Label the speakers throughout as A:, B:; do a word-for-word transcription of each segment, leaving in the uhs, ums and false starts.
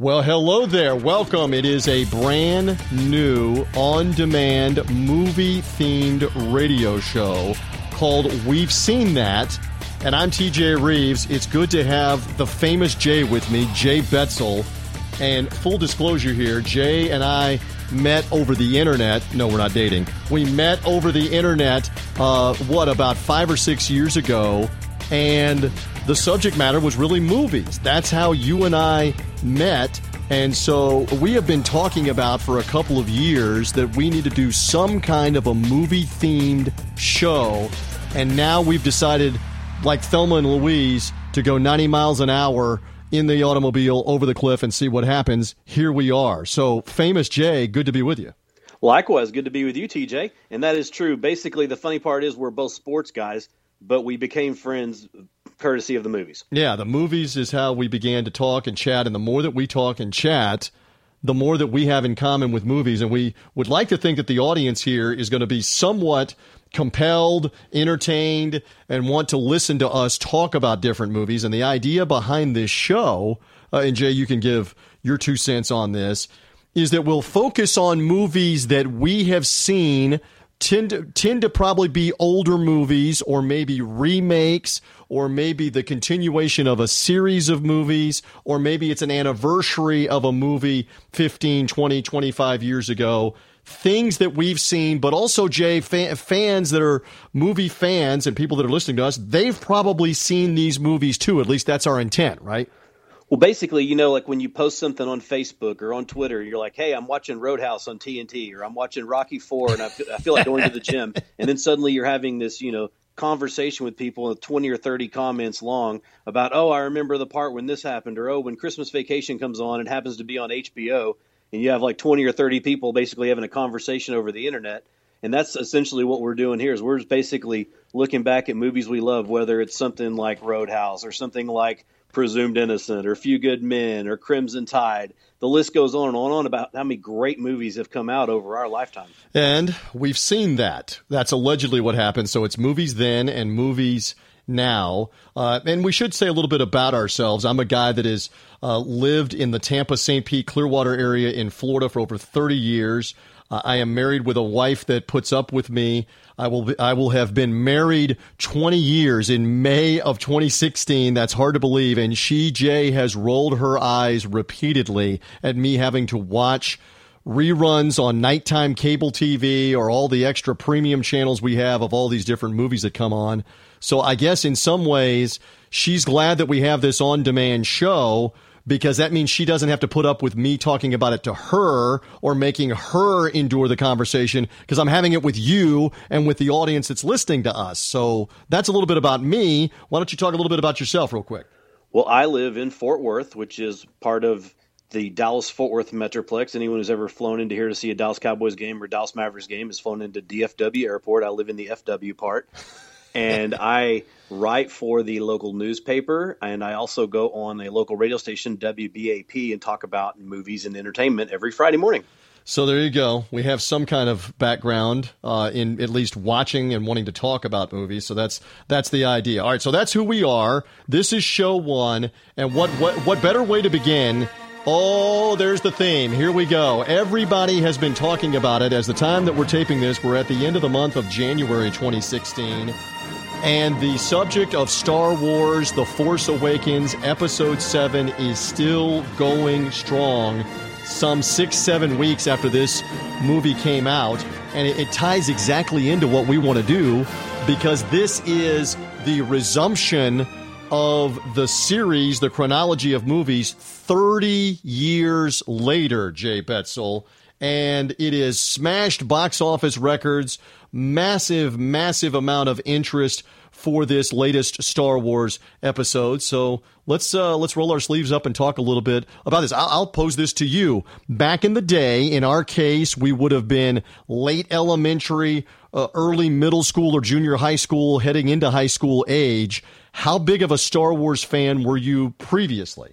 A: Well, hello there. Welcome. It is a brand new on-demand movie-themed radio show called We've Seen That. And I'm T J Reeves. It's good to have the famous Jay with me, Jay Betzel. And full disclosure here, Jay and I met over the internet. No, we're not dating. We met over the internet, uh, what, about five or six years ago. And the subject matter was really movies. That's how you and I met. And so we have been talking about for a couple of years that we need to do some kind of a movie-themed show. And now we've decided, like Thelma and Louise, to go ninety miles an hour in the automobile over the cliff and see what happens. Here we are. So, famous Jay, good to be with you.
B: Likewise, good to be with you, T J. And that is true. Basically, the funny part is we're both sports guys, but we became friends courtesy of the movies.
A: Yeah, the movies is how we began to talk and chat, and the more that we talk and chat, the more that we have in common with movies. And we would like to think that the audience here is going to be somewhat compelled, entertained, and want to listen to us talk about different movies. And the idea behind this show, uh, and Jay, you can give your two cents on this, is that we'll focus on movies that we have seen, tend to, tend to probably be older movies or maybe remakes or maybe the continuation of a series of movies, or maybe it's an anniversary of a movie fifteen, twenty, twenty-five years ago. Things that we've seen, but also, Jay, fa- fans that are movie fans and people that are listening to us, they've probably seen these movies too. At least that's our intent, right?
B: Well, basically, you know, like when you post something on Facebook or on Twitter, you're like, hey, I'm watching Roadhouse on T N T, or I'm watching Rocky four, and I feel, I feel like going to the gym. And then suddenly you're having this, you know, conversation with people with twenty or thirty comments long about, oh, I remember the part when this happened, or, oh, when Christmas Vacation comes on, it happens to be on H B O. And you have like twenty or thirty people basically having a conversation over the internet. And that's essentially what we're doing here is we're just basically looking back at movies we love, whether it's something like Roadhouse or something like Presumed Innocent or Few Good Men or Crimson Tide. The list goes on and on and on about how many great movies have come out over our lifetime.
A: And we've seen that. That's allegedly what happened. So it's movies then and movies now. Uh, and we should say a little bit about ourselves. I'm a guy that has uh, lived in the Tampa, Saint Pete, Clearwater area in Florida for over thirty years. Uh, I am married with a wife that puts up with me. I will be, I will have been married twenty years in May of twenty sixteen. That's hard to believe. And she, Jay, has rolled her eyes repeatedly at me having to watch reruns on nighttime cable T V or all the extra premium channels we have of all these different movies that come on. So I guess in some ways she's glad that we have this on-demand show, because that means she doesn't have to put up with me talking about it to her or making her endure the conversation, because I'm having it with you and with the audience that's listening to us. So that's a little bit about me. Why don't you talk a little bit about yourself real quick?
B: Well, I live in Fort Worth, which is part of the Dallas-Fort Worth Metroplex. Anyone who's ever flown into here to see a Dallas Cowboys game or Dallas Mavericks game has flown into D F W Airport. I live in the F W part. And I write for the local newspaper, and I also go on a local radio station, W B A P, and talk about movies and entertainment every Friday morning.
A: So there you go. We have some kind of background uh, in at least watching and wanting to talk about movies. So that's that's the idea. All right, so that's who we are. This is show one. And what what what better way to begin? Oh, there's the theme. Here we go. Everybody has been talking about it. As the time that we're taping this, we're at the end of the month of January twenty sixteen. And the subject of Star Wars The Force Awakens Episode seven is still going strong some six, seven weeks after this movie came out. And it, it ties exactly into what we want to do, because this is the resumption of the series, the chronology of movies, thirty years later, Jay Betzel. And it is smashed box office records, massive, massive amount of interest for this latest Star Wars episode. So let's uh, let's roll our sleeves up and talk a little bit about this. I'll, I'll pose this to you. Back in the day, in our case, we would have been late elementary, uh, early middle school or junior high school, heading into high school age. How big of a Star Wars fan were you previously?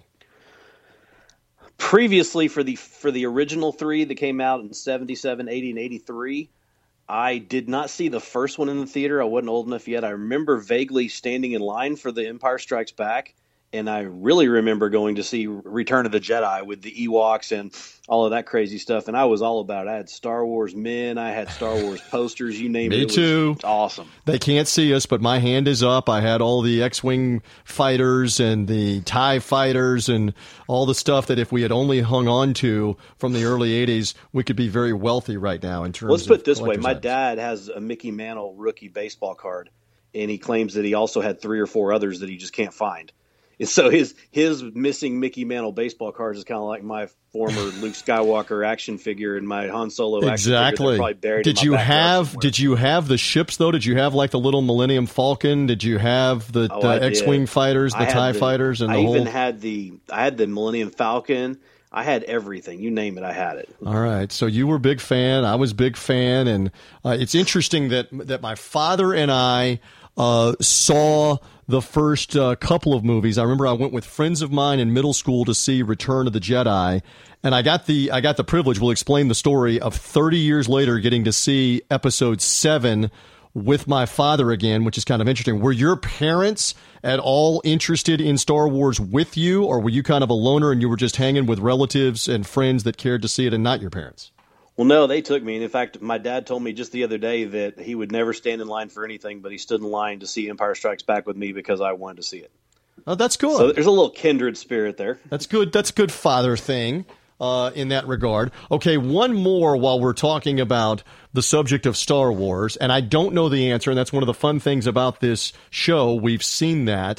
B: Previously, for the for the original three that came out in seventy-seven, eighty, and eighty-three, I did not see the first one in the theater. I wasn't old enough yet. I remember vaguely standing in line for The Empire Strikes Back And I really remember going to see Return of the Jedi with the Ewoks and all of that crazy stuff. And I was all about it. I had Star Wars men. I had Star Wars posters. You name
A: Me
B: it. It was
A: too.
B: awesome.
A: They can't see us, but my hand is up. I had all the X-Wing fighters and the TIE fighters and all the stuff that if we had only hung on to from the early eighties, we could be very wealthy right now in terms
B: Let's
A: of
B: put it this way.
A: collector's
B: My
A: items.
B: dad has a Mickey Mantle rookie baseball card, and he claims that he also had three or four others that he just can't find. And so his his missing Mickey Mantle baseball cards is kind of like my former Luke Skywalker action figure and my Han Solo action figure.
A: Exactly.
B: They're probably buried
A: Did
B: in my
A: you
B: backyard
A: have
B: somewhere.
A: did you have the ships though? Did you have like the little Millennium Falcon? Did you have the,
B: Oh,
A: the
B: I did.
A: X-Wing fighters, the
B: I had
A: TIE
B: the-
A: fighters, and
B: I
A: the whole?
B: even had the I had the Millennium Falcon. I had everything. You name it, I had it.
A: All right, so you were a big fan. I was a big fan, and uh, it's interesting that that my father and I uh, saw the first uh, couple of movies. I remember I went with friends of mine in middle school to see Return of the Jedi, and I got the I got the privilege. We'll explain the story of thirty years later getting to see Episode Seven with my father again, which is kind of interesting. Were your parents at all interested in Star Wars with you, or were you kind of a loner and you were just hanging with relatives and friends that cared to see it and not your parents?
B: Well, no, they took me. And in fact, my dad told me just the other day that he would never stand in line for anything, but he stood in line to see Empire Strikes Back with me because I wanted to see it.
A: Oh, that's good.
B: So there's a little kindred spirit there.
A: That's good. That's a good father thing uh, in that regard. Okay, one more while we're talking about the subject of Star Wars, and I don't know the answer, and that's one of the fun things about this show. We've seen that.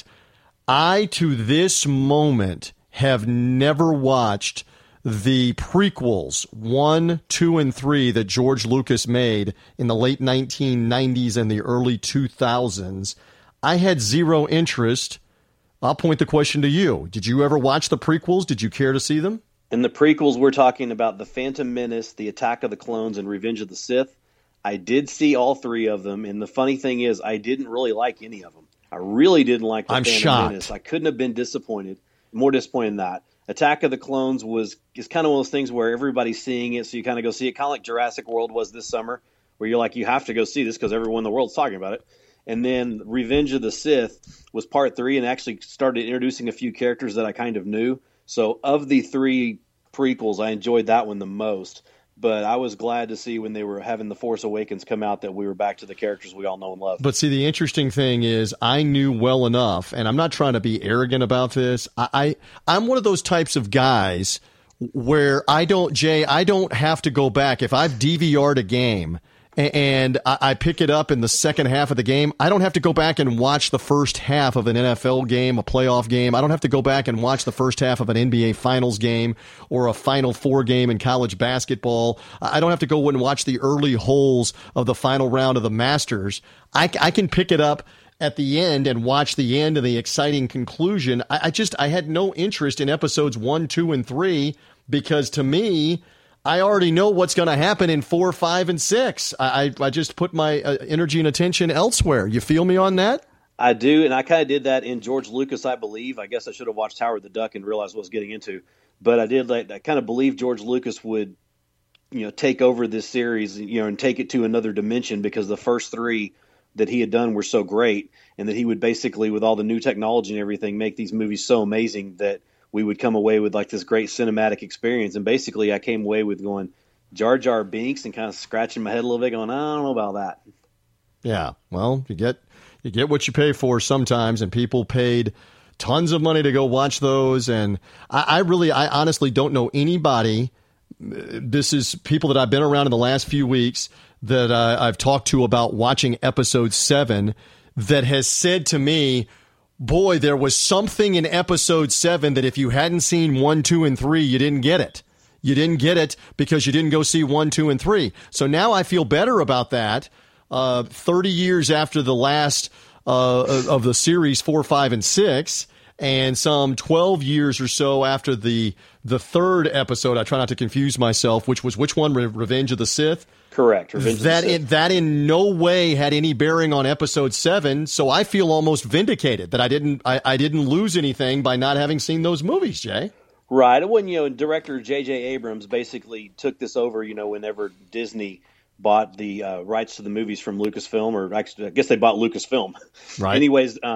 A: I, to this moment, have never watched the prequels, one, two, and three that George Lucas made in the late nineteen nineties and the early two thousands. I had zero interest. I'll point the question to you. Did you ever watch the prequels? Did you care to see them?
B: In the prequels, we're talking about The Phantom Menace, The Attack of the Clones, and Revenge of the Sith. I did see all three of them, and the funny thing is I didn't really like any of them. I really didn't like The
A: I'm
B: Phantom
A: shocked.
B: Menace. I couldn't have been disappointed, more disappointed than that. Attack of the Clones was is kind of one of those things where everybody's seeing it, so you kind of go see it, kind of like Jurassic World was this summer, where you're like, you have to go see this because everyone in the world's talking about it. And then Revenge of the Sith was part three and actually started introducing a few characters that I kind of knew. So of the three prequels, I enjoyed that one the most. But I was glad to see when they were having The Force Awakens come out that we were back to the characters we all know and love.
A: But see, the interesting thing is I knew well enough, and I'm not trying to be arrogant about this. I, I I'm one of those types of guys where I don't, Jay, I don't have to go back. If I've D V R'd a game and I, I pick it up in the second half of the game, I don't have to go back and watch the first half of an N F L game, a playoff game. I don't have to go back and watch the first half of an N B A Finals game or a Final Four game in college basketball. I don't have to go and watch the early holes of the final round of the Masters. I, I can pick it up at the end and watch the end and the exciting conclusion. I, I just, I had no interest in episodes one, two, and three because to me, I already know what's going to happen in four, five, and six. I, I, I just put my uh, energy and attention elsewhere. You feel me on that?
B: I do, and I kind of did that in George Lucas, I believe. I guess I should have watched Howard the Duck and realized what I was getting into. But I did, like, I kind of believe George Lucas would, you know, take over this series, you know, and take it to another dimension because the first three that he had done were so great, and that he would basically, with all the new technology and everything, make these movies so amazing that we would come away with like this great cinematic experience. And basically I came away with going Jar Jar Binks and kind of scratching my head a little bit going, I don't know about that.
A: Yeah. Well, you get, you get what you pay for sometimes, and people paid tons of money to go watch those. And I, I really, I honestly don't know anybody. This is people that I've been around in the last few weeks that uh, I've talked to about watching episode seven that has said to me, boy, there was something in episode seven that if you hadn't seen one, two, and three, you didn't get it. You didn't get it because you didn't go see one, two, and three. So now I feel better about that. Uh, thirty years after the last uh, of the series, four, five, and six, and some twelve years or so after the the third episode. I try not to confuse myself. Which was which one? Re- Revenge of the Sith.
B: Correct. Revenge
A: that
B: of the Sith.
A: in, that in no way had any bearing on episode seven. So I feel almost vindicated that I didn't I, I didn't lose anything by not having seen those movies, Jay.
B: Right. When, you know, director J J Abrams basically took this over, you know, whenever Disney bought the uh, rights to the movies from Lucasfilm, or actually, I guess they bought Lucasfilm.
A: Right.
B: Anyways, um,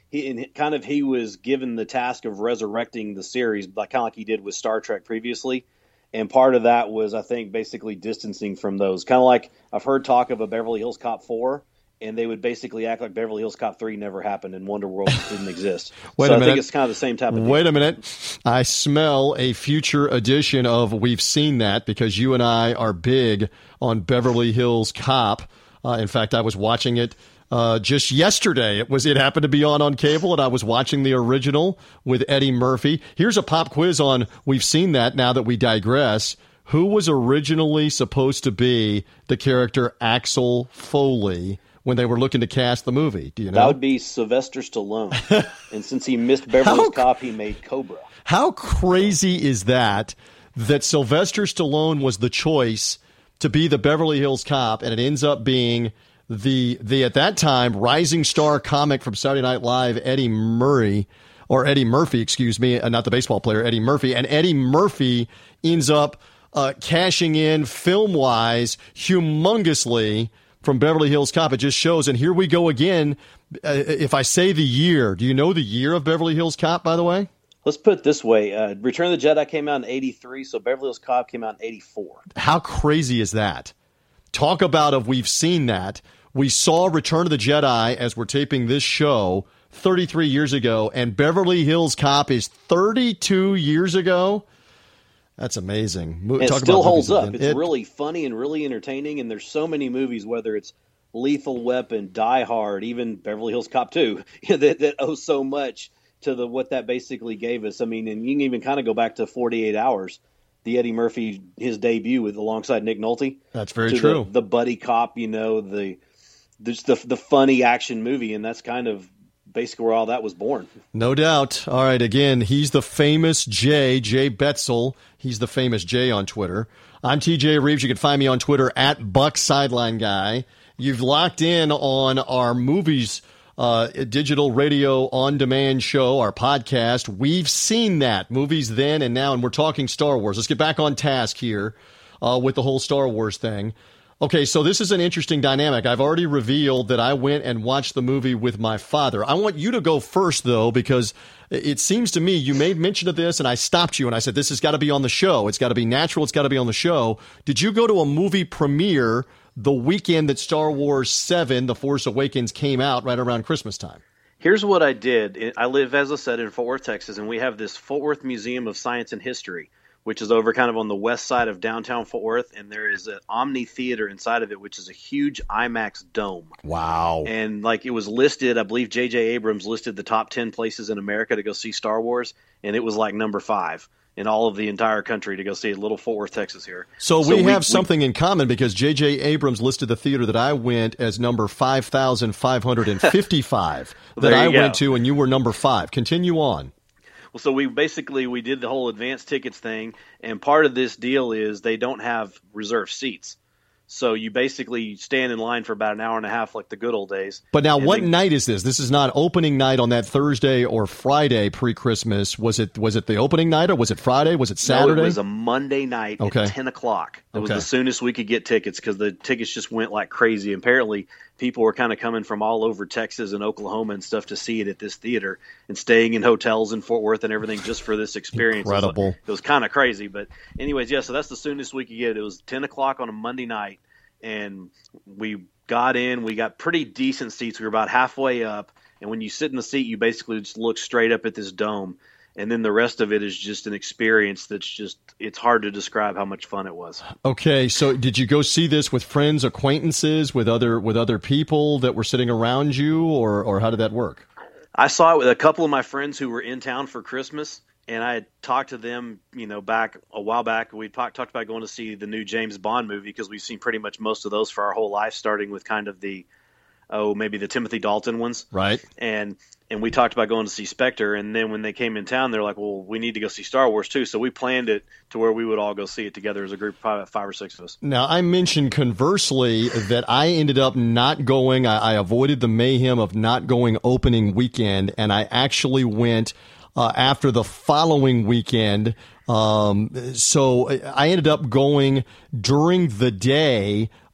B: he and kind of he was given the task of resurrecting the series, like kind of like he did with Star Trek previously. And part of that was, I think, basically distancing from those. Kind of like I've heard talk of a Beverly Hills Cop four, and they would basically act like Beverly Hills Cop three never happened and Wonderworld didn't exist.
A: Wait
B: so
A: a
B: I
A: minute.
B: think it's kind of the same type of thing.
A: Wait a minute. I smell a future edition of We've Seen That, because you and I are big on Beverly Hills Cop. Uh, in fact, I was watching it Uh, just yesterday. It was. It happened to be on on cable, and I was watching the original with Eddie Murphy. Here's a pop quiz on We've Seen That. Now that we digress, who was originally supposed to be the character Axel Foley when they were looking to cast the movie? Do you know?
B: That would be Sylvester Stallone. And since he missed Beverly Hills Cop, he made Cobra.
A: How crazy is that? That Sylvester Stallone was the choice to be the Beverly Hills Cop, and it ends up being the the at that time rising star comic from Saturday Night Live, Eddie Murray, or Eddie Murphy, excuse me, not the baseball player, Eddie Murphy. And Eddie Murphy ends up uh, cashing in film-wise humongously from Beverly Hills Cop. It just shows, and here we go again. Uh, if I say the year, do you know the year of Beverly Hills Cop, by the way?
B: Let's put it this way. Uh, Return of the Jedi came out in eighty-three, so Beverly Hills Cop came out in eighty-four.
A: How crazy is that? Talk about if we've seen that. We saw Return of the Jedi as we're taping this show thirty-three years ago, and Beverly Hills Cop is thirty-two years ago. That's amazing.
B: And
A: Talk
B: it still
A: about
B: holds
A: movies
B: up.
A: again.
B: It's
A: It-
B: really funny and really entertaining, and there's so many movies, whether it's Lethal Weapon, Die Hard, even Beverly Hills Cop two, that, that owe so much to the what that basically gave us. I mean, and you can even kind of go back to forty-eight hours, the Eddie Murphy, his debut with alongside Nick Nolte.
A: That's very
B: to
A: true.
B: The, the buddy cop, you know, the just the the funny action movie, and that's kind of basically where all that was born.
A: No doubt. All right, again, he's the famous Jay, Jay Betzel. He's the famous Jay on Twitter. I'm T J Reeves. You can find me on Twitter at Buck Sideline Guy. You've locked in on our movies uh, digital radio on-demand show, our podcast. We've Seen That, movies then and now, and we're talking Star Wars. Let's get back on task here uh, with the whole Star Wars thing. Okay, so this is an interesting dynamic. I've already revealed that I went and watched the movie with my father. I want you to go first, though, because it seems to me you made mention of this, and I stopped you, and I said, this has got to be on the show. It's got to be natural. It's got to be on the show. Did you go to a movie premiere the weekend that Star Wars seven, The Force Awakens, came out right around Christmas time?
B: Here's what I did. I live, as I said, in Fort Worth, Texas, and we have this Fort Worth Museum of Science and History, which is over kind of on the west side of downtown Fort Worth, and there is an Omni Theater inside of it, which is a huge IMAX dome.
A: Wow.
B: And like it was listed, I believe J J Abrams listed the top ten places in America to go see Star Wars, and it was like number five in all of the entire country to go see Little Fort Worth, Texas here.
A: So,
B: So
A: we
B: we-
A: have
B: we-
A: something in common, because J J Abrams listed the theater that I went as number five thousand five hundred fifty-five that
B: There
A: I
B: you go.
A: went to, and you were number five. Continue on.
B: Well, so we basically we did the whole advance tickets thing, and part of this deal is they don't have reserved seats. So you basically stand in line for about an hour and a half like the good old days.
A: But now,
B: And
A: what
B: then-
A: night is this? This is not opening night on that Thursday or Friday pre-Christmas. Was it was it the opening night, or was it Friday? Was it Saturday?
B: No, it was a Monday night
A: Okay.
B: at ten o'clock. It was
A: Okay.
B: the soonest we could get tickets because the tickets just went like crazy. Apparently, people were kind of coming from all over Texas and Oklahoma and stuff to see it at this theater and staying in hotels in Fort Worth and everything just for this experience. It was-
A: Incredible.
B: It was, kind of crazy. But anyways, yeah, so that's the soonest we could get. It was ten o'clock on a Monday night, and we got in. We got pretty decent seats. We were about halfway up, and when you sit in the seat, you basically just look straight up at this dome. And then the rest of it is just an experience that's just, it's hard to describe how much fun it was.
A: Okay, so did you go see this with friends, acquaintances, with other with other people that were sitting around you, or or how did that work?
B: I saw it with a couple of my friends who were in town for Christmas, and I had talked to them, you know, back a while back. We talked talked about going to see the new James Bond movie because we've seen pretty much most of those for our whole life, starting with kind of the, oh, maybe the Timothy Dalton ones.
A: Right.
B: And and we talked about going to see Spectre, and then when they came in town, they're like, well, we need to go see Star Wars too. So we planned it to where we would all go see it together as a group, probably five or six of us.
A: Now, I mentioned conversely that I ended up not going. I, I avoided the mayhem of not going opening weekend, and I actually went uh, after the following weekend. Um, so I ended up going during the day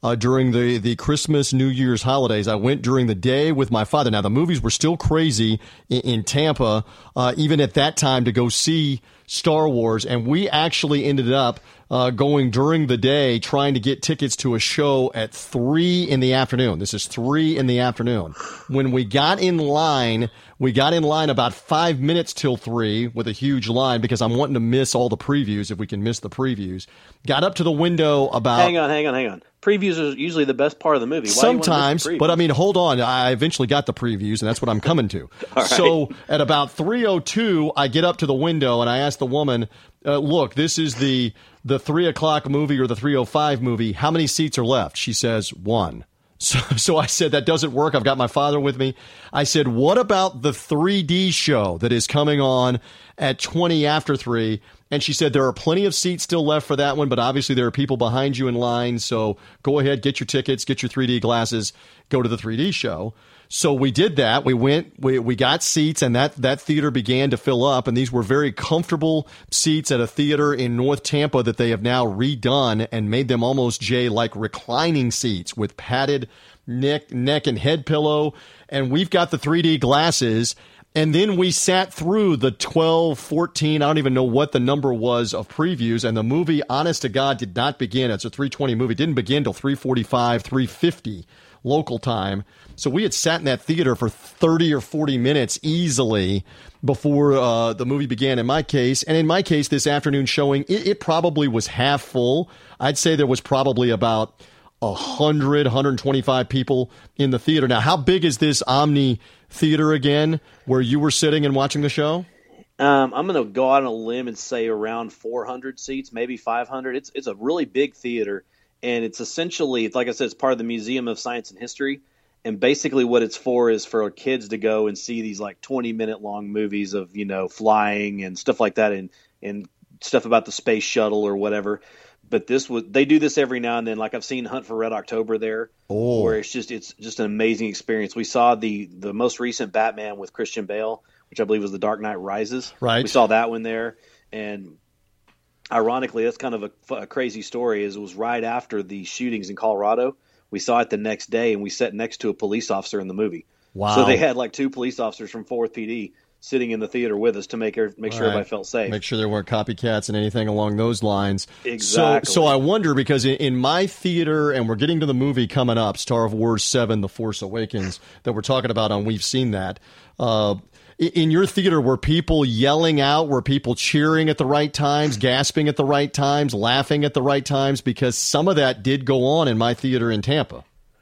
A: uh, during the, the Christmas, New Year's holidays. I went during the day with my father. Now, the movies were still crazy in, in Tampa, uh, even at that time, to go see Star Wars. And we actually ended up uh, going during the day, trying to get tickets to a show at three in the afternoon. This is three in the afternoon. When we got in line, we got in line about five minutes till three with a huge line because I'm wanting to miss all the previews if we can miss the previews. Got up to the window about...
B: Hang on, hang on, hang on. Previews are usually the best part of the movie. Why
A: Sometimes,
B: do you want to miss the previews?
A: but I mean, hold on. I eventually got the previews, and that's what I'm coming to.
B: right.
A: So at about three oh two, I get up to the window, and I ask the woman, uh, look, this is the the three o'clock movie or the three oh five movie. How many seats are left? She says, one. So, so I said, that doesn't work. I've got my father with me. I said, what about the three D show that is coming on at twenty after three? And she said, there are plenty of seats still left for that one, but obviously there are people behind you in line. So go ahead, get your tickets, get your three D glasses, go to the three D show. So we did that. We went, we, we got seats, and that, that theater began to fill up. And these were very comfortable seats at a theater in North Tampa that they have now redone and made them almost, Jay, like reclining seats with padded neck, neck and head pillow. And we've got the three D glasses. And then we sat through the twelve, fourteen, I don't even know what the number was of previews. And the movie, honest to God, did not begin. It's a three twenty movie. It didn't begin till three forty-five, three fifty local time. So we had sat in that theater for thirty or forty minutes easily before uh, the movie began in my case. And in my case, this afternoon showing, it, it probably was half full. I'd say there was probably about one hundred, one hundred twenty-five people in the theater. Now, how big is this Omni Theater again, where you were sitting and watching the show?
B: Um, I'm going to go out on a limb and say around four hundred seats, maybe five hundred. It's it's a really big theater, and it's essentially, like I said, it's part of the Museum of Science and History. And basically what it's for is for kids to go and see these like twenty minute long movies of, you know, flying and stuff like that, and, and stuff about the space shuttle or whatever. But this was, they do this every now and then. Like I've seen Hunt for Red October there,
A: oh.
B: where it's just, it's just an amazing experience. We saw the, the most recent Batman with Christian Bale, which I believe was The Dark Knight Rises.
A: Right.
B: We saw that one there. And ironically, that's kind of a, a crazy story, is it was right after the shootings in Colorado. We saw it the next day, and we sat next to a police officer in the movie.
A: Wow.
B: So they had like two police officers from fourth P D sitting in the theater with us to make make sure
A: right.
B: everybody felt safe.
A: Make sure there weren't copycats and anything along those lines.
B: Exactly.
A: So, so I wonder, because in, in my theater, and we're getting to the movie coming up, Star Wars seven, The Force Awakens, that we're talking about on We've Seen That. Uh, in your theater, were people yelling out? Were people cheering at the right times, gasping at the right times, laughing at the right times? Because some of that did go on in my theater in Tampa.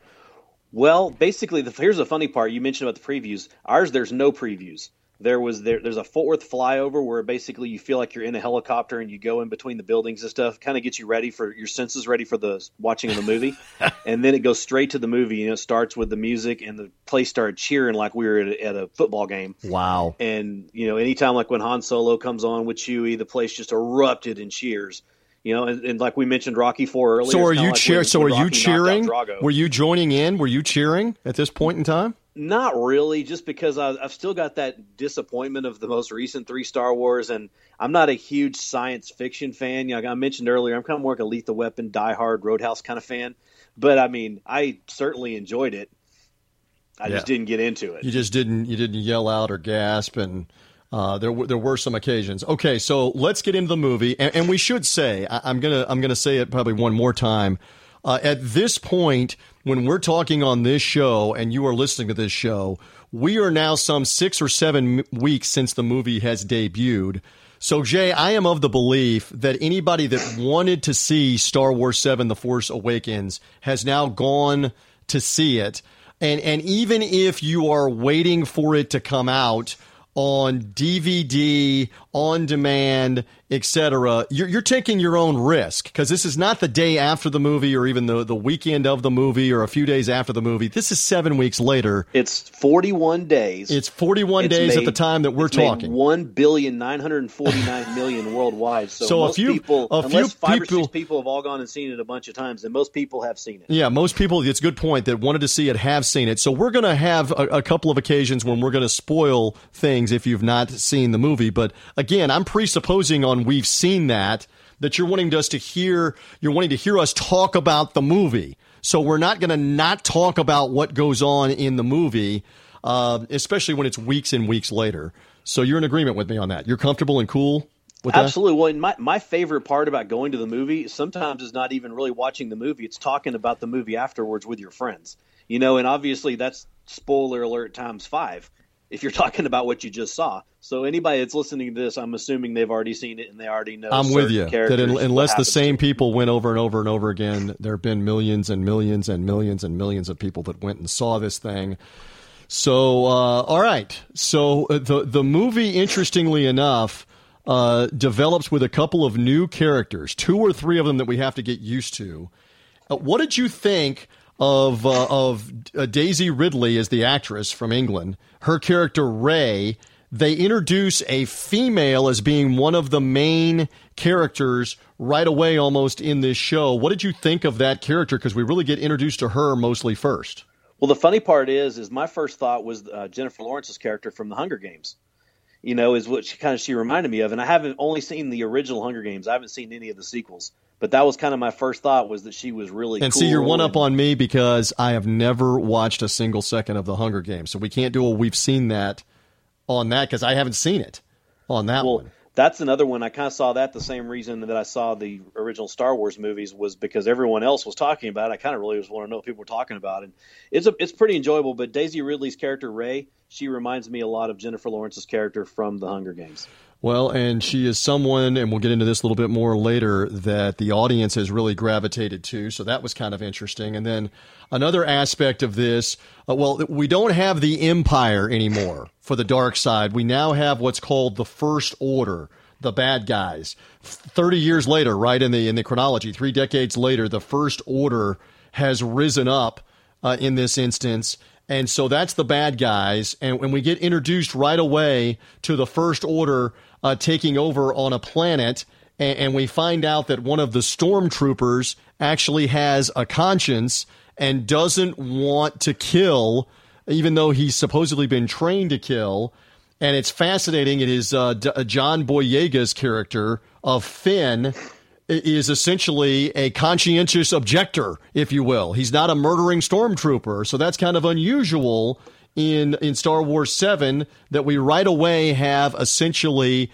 B: Well, basically, the, here's the funny part. You mentioned about the previews. Ours, there's no previews. There was there. There's a Fort Worth flyover where basically you feel like you're in a helicopter and you go in between the buildings and stuff. Kind of gets you ready for your senses ready for the watching of the movie, and then it goes straight to the movie. You know, it starts with the music, and the place started cheering like we were at a, at a football game.
A: Wow!
B: And you know, anytime like when Han Solo comes on with Chewie, the place just erupted in cheers. You know, and, and like we mentioned Rocky four earlier.
A: So are you
B: like
A: cheer?
B: when,
A: So
B: when
A: are you
B: Rocky
A: cheering?
B: knocked out Drago.
A: Were you joining in? Were you cheering at this point in time?
B: Not really, just because I, I've still got that disappointment of the most recent three Star Wars, and I'm not a huge science fiction fan. You know, like I mentioned earlier, I'm kind of more like a Lethal Weapon, Die Hard, Roadhouse kind of fan. But I mean, I certainly enjoyed it. I
A: yeah.
B: just didn't get into it.
A: You just didn't. You didn't yell out or gasp, and uh, there there were some occasions. Okay, so let's get into the movie, and, and we should say, I, I'm gonna I'm gonna say it probably one more time. Uh, at this point, when we're talking on this show and you are listening to this show, we are now some six or seven m- weeks since the movie has debuted. So, Jay, I am of the belief that anybody that wanted to see Star Wars seven, The Force Awakens, has now gone to see it. And, and even if you are waiting for it to come out on D V D, on demand, et cetera, you're, you're taking your own risk, because this is not the day after the movie or even the, the weekend of the movie or a few days after the movie. This is seven weeks later.
B: It's forty-one days.
A: It's forty-one
B: it's
A: days
B: made,
A: at the time that we're
B: it's
A: talking.
B: Made one billion nine hundred forty-nine million worldwide. So,
A: so
B: most
A: a few,
B: people,
A: a
B: unless
A: few
B: five
A: people,
B: or six people have all gone and seen it a bunch of times, and most people have seen it.
A: Yeah, most people, it's a good point, that wanted to see it have seen it. So we're going to have a, a couple of occasions when we're going to spoil things if you've not seen the movie. But again, I'm presupposing on We've Seen That, that you're wanting us to hear, you're wanting to hear us talk about the movie. So we're not going to not talk about what goes on in the movie, uh, especially when it's weeks and weeks later. So you're in agreement with me on that. You're comfortable and cool with that?
B: Absolutely. Well, and my, my favorite part about going to the movie sometimes is not even really watching the movie. It's talking about the movie afterwards with your friends. You know, and obviously that's spoiler alert times five if you're talking about what you just saw. So anybody that's listening to this, I'm assuming they've already seen it and they already know.
A: I'm with you. That in, unless the same
B: to.
A: people went over and over and over again, there have been millions and millions and millions and millions of people that went and saw this thing. So, uh, all right. So uh, the the movie, interestingly enough, uh, develops with a couple of new characters, two or three of them that we have to get used to. Uh, what did you think of uh, of uh, Daisy Ridley as the actress from England? Her character Ray. They introduce a female as being one of the main characters right away, almost in this show. What did you think of that character? Because we really get introduced to her mostly first.
B: Well, the funny part is, is my first thought was uh, Jennifer Lawrence's character from the Hunger Games. You know, is what she kind of she reminded me of. And I haven't only seen the original Hunger Games. I haven't seen any of the sequels. But that was kind of my first thought, was that she was really
A: and
B: cool.
A: see, you're one up on me because I have never watched a single second of the Hunger Games. So we can't do a we've seen that on that because I haven't seen it on that
B: well,
A: one.
B: That's another one. I kind of saw that the same reason that I saw the original Star Wars movies was because everyone else was talking about it. I kind of really just want to know what people were talking about. And it's a, it's pretty enjoyable. But Daisy Ridley's character, Ray, she reminds me a lot of Jennifer Lawrence's character from The Hunger Games.
A: Well, and she is someone, and we'll get into this a little bit more later, that the audience has really gravitated to. So that was kind of interesting. And then another aspect of this, uh, well, we don't have the Empire anymore for the dark side. We now have what's called the First Order, the bad guys. thirty years later, right in the in the chronology, three decades later, the First Order has risen up uh, in this instance. And so that's the bad guys. And when we get introduced right away to the First Order uh, taking over on a planet, and, and we find out that one of the stormtroopers actually has a conscience and doesn't want to kill, even though he's supposedly been trained to kill. And it's fascinating. It is uh, D- John Boyega's character of Finn is essentially a conscientious objector, if you will. He's not a murdering stormtrooper, so that's kind of unusual in in Star Wars seven that we right away have essentially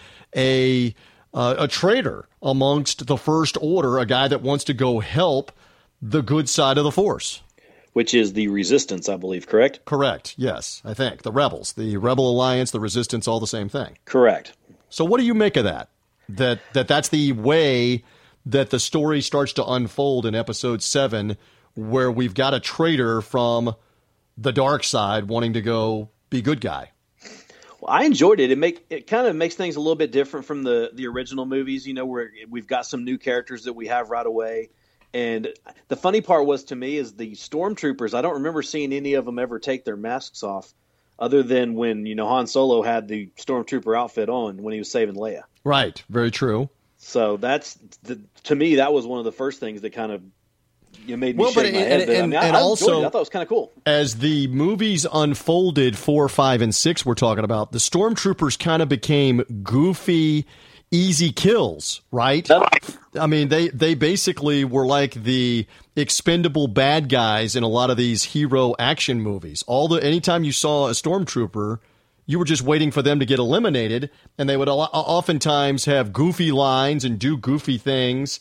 A: a uh, a traitor amongst the First Order, a guy that wants to go help the good side of the Force.
B: Which is the Resistance, I believe, correct?
A: Correct, yes, I think. The Rebels, the Rebel Alliance, the Resistance, all the same thing.
B: Correct.
A: So what do you make of that? That that that's the way that the story starts to unfold in episode seven, where we've got a traitor from the dark side wanting to go be good guy.
B: Well, I enjoyed it. It make it kind of makes things a little bit different from the, the original movies, you know, where we've got some new characters that we have right away. And the funny part was, to me, is the stormtroopers, I don't remember seeing any of them ever take their masks off, other than when, you know, Han Solo had the stormtrooper outfit on when he was saving Leia.
A: Right. Very true.
B: So that's, the, to me, that was one of the first things that kind of you know, made me
A: well,
B: shake
A: but,
B: my head.
A: And,
B: but,
A: and,
B: I mean, I,
A: and
B: I
A: also,
B: it. I thought it was kind of cool.
A: As the movies unfolded, four, five, and six, we're talking about, the stormtroopers kind of became goofy, easy kills, right? I mean, they, they basically were like the expendable bad guys in a lot of these hero action movies. All the anytime you saw a stormtrooper, you were just waiting for them to get eliminated, and they would oftentimes have goofy lines and do goofy things.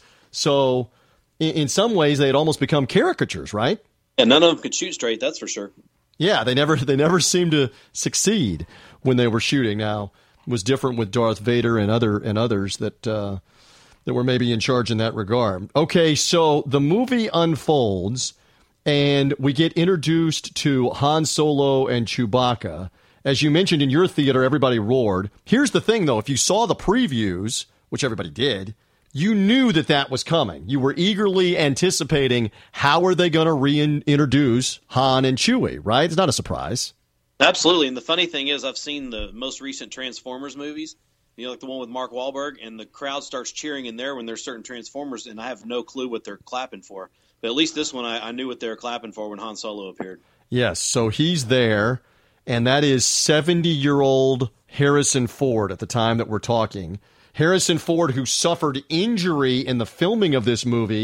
A: So in, in some ways, they had almost become caricatures, right?
B: Yeah, none of them could shoot straight, that's for sure.
A: Yeah, they never they never seemed to succeed when they were shooting. Now, it was different with Darth Vader and other and others that uh, that were maybe in charge in that regard. Okay, so the movie unfolds, and we get introduced to Han Solo and Chewbacca. As you mentioned in your theater, everybody roared. Here's the thing, though. If you saw the previews, which everybody did, you knew that that was coming. You were eagerly anticipating how are they going to reintroduce Han and Chewie, right? It's not a surprise.
B: Absolutely. And the funny thing is, I've seen the most recent Transformers movies, you know, like the one with Mark Wahlberg, and the crowd starts cheering in there when there's certain Transformers, and I have no clue what they're clapping for. But at least this one, I, I knew what they were clapping for when Han Solo appeared.
A: Yes, so he's there. And that is seventy-year-old Harrison Ford at the time that we're talking. Harrison Ford, who suffered injury in the filming of this movie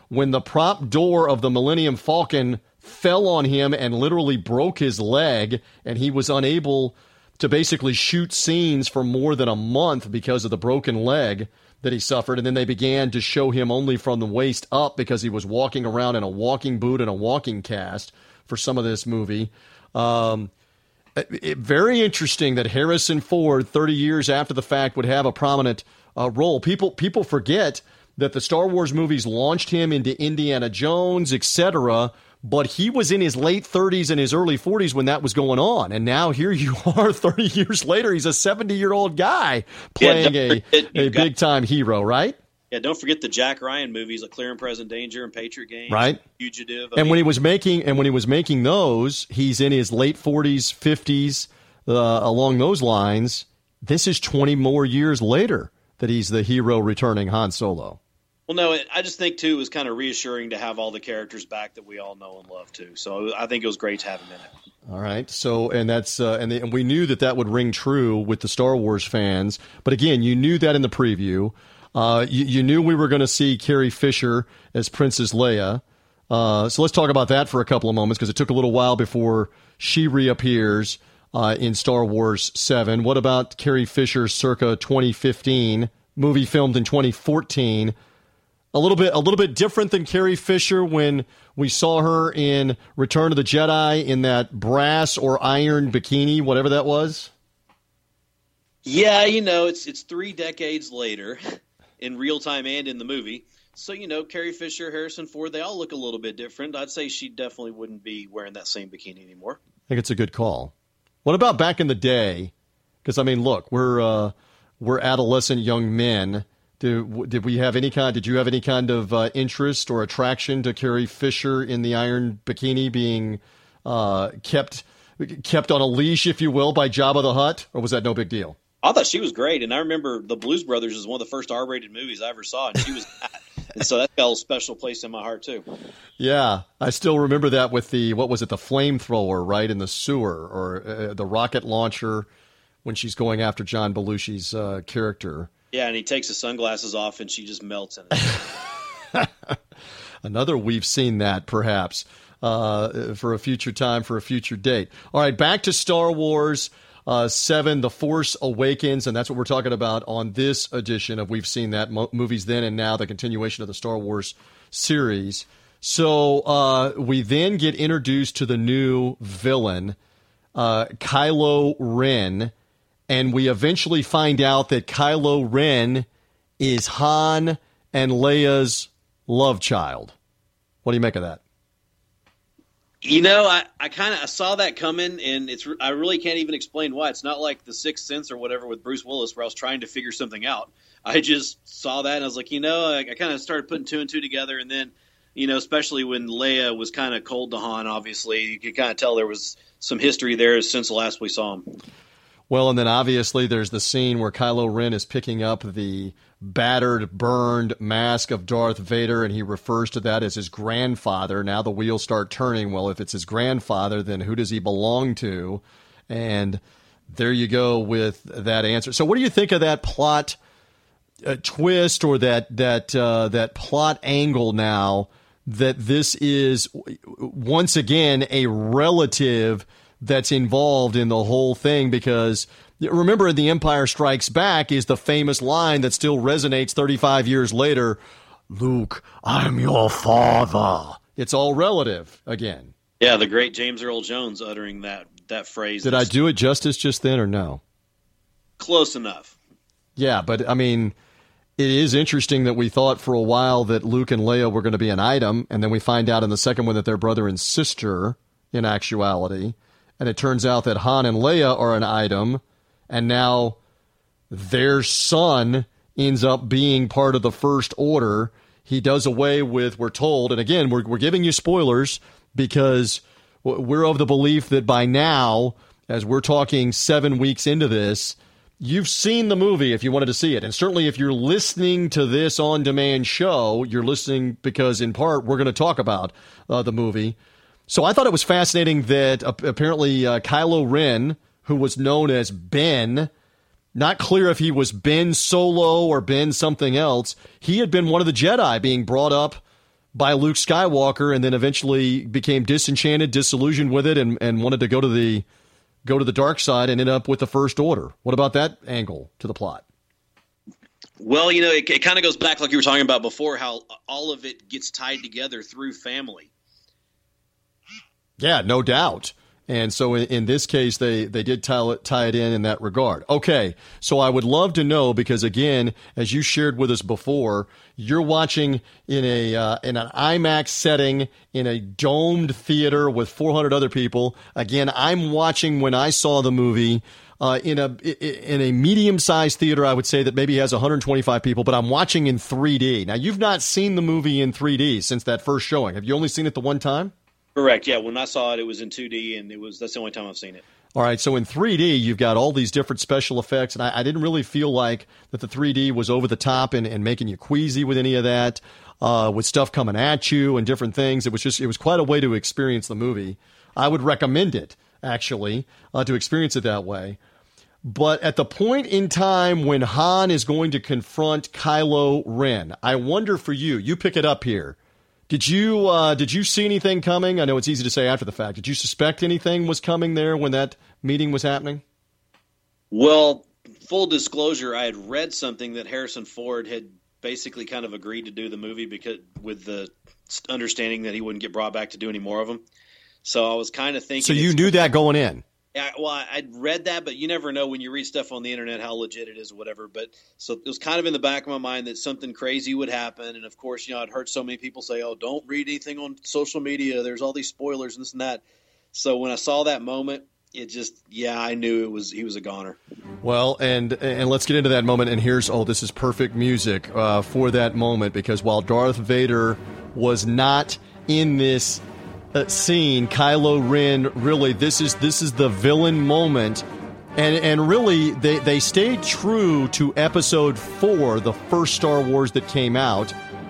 A: when the prop door of the Millennium Falcon fell on him and literally broke his leg, and he was unable to basically shoot scenes for more than a month because of the broken leg that he suffered. And then they began to show him only from the waist up because he was walking around in a walking boot and a walking cast for some of this movie. Um, it, it, very interesting that Harrison Ford, thirty years after the fact, would have a prominent uh, role. People people forget that the Star Wars movies launched him into Indiana Jones, et cetera, but he was in his late thirties and his early forties when that was going on. And now here you are thirty years later. He's a seventy-year-old guy playing yeah, a, a big-time hero, right?
C: Yeah, don't forget the Jack Ryan movies, like Clear and Present Danger and Patriot Games,
A: right?
C: Fugitive.
A: I and mean, when he was making and when he was making those, he's in his late forties, fifties, uh, along those lines. This is twenty more years later that he's the hero returning Han Solo.
C: Well, no, I just think, too, it was kind of reassuring to have all the characters back that we all know and love, too. So I think it was great to have him in it.
A: All right. So, and that's, uh, and, the, and we knew that that would ring true with the Star Wars fans. But again, you knew that in the preview. Uh, you, you knew we were going to see Carrie Fisher as Princess Leia. Uh, so let's talk about that for a couple of moments, because it took a little while before she reappears uh, in Star Wars seven. What about Carrie Fisher circa twenty fifteen, movie filmed in twenty fourteen? A little bit, a little bit different than Carrie Fisher when we saw her in Return of the Jedi in that brass or iron bikini, whatever that was.
C: Yeah, you know, it's it's three decades later, in real time and in the movie. So, you know, Carrie Fisher, Harrison Ford, they all look a little bit different. I'd say she definitely wouldn't be wearing that same bikini anymore.
A: I think it's a good call. What about back in the day? Because I mean, look, we're uh, we're adolescent young men. Did, did we have any kind? Did you have any kind of uh, interest or attraction to Carrie Fisher in the iron bikini being uh, kept kept on a leash, if you will, by Jabba the Hutt, or was that no big deal?
C: I thought she was great, and I remember The Blues Brothers is one of the first R-rated movies I ever saw, and she was that. And so that's got a special place in my heart too.
A: Yeah, I still remember that with the what was it, the flamethrower, right, in the sewer, or uh, the rocket launcher when she's going after John Belushi's uh, character.
C: Yeah, and he takes his sunglasses off, and she just melts in it.
A: Another, we've seen that, perhaps, uh, for a future time, for a future date. All right, back to Star Wars uh, seven, The Force Awakens, and that's what we're talking about on this edition of We've Seen That, Mo- Movies Then and Now, the continuation of the Star Wars series. So uh, we then get introduced to the new villain, uh, Kylo Ren, and we eventually find out that Kylo Ren is Han and Leia's love child. What do you make of that?
C: You know, I, I kind of I saw that coming, and it's I really can't even explain why. It's not like The Sixth Sense or whatever with Bruce Willis, where I was trying to figure something out. I just saw that, and I was like, you know, I, I kind of started putting two and two together, and then, you know, especially when Leia was kind of cold to Han, obviously, you could kind of tell there was some history there since the last we saw him.
A: Well, and then obviously there's the scene where Kylo Ren is picking up the battered, burned mask of Darth Vader, and he refers to that as his grandfather. Now the wheels start turning. Well, if it's his grandfather, then who does he belong to? And there you go with that answer. So what do you think of that plot uh, twist, or that that uh, that plot angle now, that this is once again a relative that's involved in the whole thing? Because remember, in The Empire Strikes Back is the famous line that still resonates thirty-five years later, Luke, I'm your father. It's all relative again.
C: Yeah, the great James Earl Jones uttering that, that phrase.
A: Did I do it justice just then, or no?
C: Close enough.
A: Yeah, but I mean, it is interesting that we thought for a while that Luke and Leia were going to be an item, and then we find out in the second one that they're brother and sister in actuality. And it turns out that Han and Leia are an item, and now their son ends up being part of the First Order. He does away with, we're told, and again, we're, we're giving you spoilers because we're of the belief that by now, as we're talking seven weeks into this, you've seen the movie if you wanted to see it. And certainly if you're listening to this on-demand show, you're listening because, in part, we're going to talk about uh, the movie. So I thought it was fascinating that uh, apparently uh, Kylo Ren, who was known as Ben, not clear if he was Ben Solo or Ben something else, he had been one of the Jedi being brought up by Luke Skywalker, and then eventually became disenchanted, disillusioned with it, and, and wanted to go to the go to the dark side and end up with the First Order. What about that angle to the plot?
C: Well, you know, it, it kind of goes back like you were talking about before, how all of it gets tied together through family.
A: Yeah, no doubt. And so in, in this case, they, they did tie it, tie it in in that regard. Okay, so I would love to know, because again, as you shared with us before, you're watching in a uh, in an IMAX setting in a domed theater with four hundred other people. Again, I'm watching, when I saw the movie, uh, in a in a medium-sized theater, I would say that maybe has one hundred twenty-five people, but I'm watching in three D. Now, you've not seen the movie in three D since that first showing. Have you only seen it the one time?
C: Correct. Yeah. When I saw it, it was in two D, and it was that's the only time I've seen it.
A: All right. So in three D, you've got all these different special effects, and I, I didn't really feel like that the three D was over the top and, and making you queasy with any of that, uh, with stuff coming at you and different things. It was just it was quite a way to experience the movie. I would recommend it, actually, uh, to experience it that way. But at the point in time when Han is going to confront Kylo Ren, I wonder for you, you pick it up here. Did you uh, did you see anything coming? I know it's easy to say after the fact. Did you suspect anything was coming there when that meeting was happening?
C: Well, full disclosure, I had read something that Harrison Ford had basically kind of agreed to do the movie because with the understanding that he wouldn't get brought back to do any more of them. So I was kind of thinking.
A: So you knew that going in?
C: Yeah, well, I'd read that, but you never know when you read stuff on the internet how legit it is or whatever. But so it was kind of in the back of my mind that something crazy would happen. And of course, you know, I'd heard so many people say, "Oh, don't read anything on social media. There's all these spoilers and this and that." So when I saw that moment, it just, yeah, I knew it was he was a goner. Well,
A: and and let's get into that moment. And here's, oh, this is perfect music uh, for that moment, because while Darth Vader was not in this Uh, scene, Kylo Ren, really, this is this is the villain moment, and and really they they stayed true to Episode Four, the first Star Wars that came out,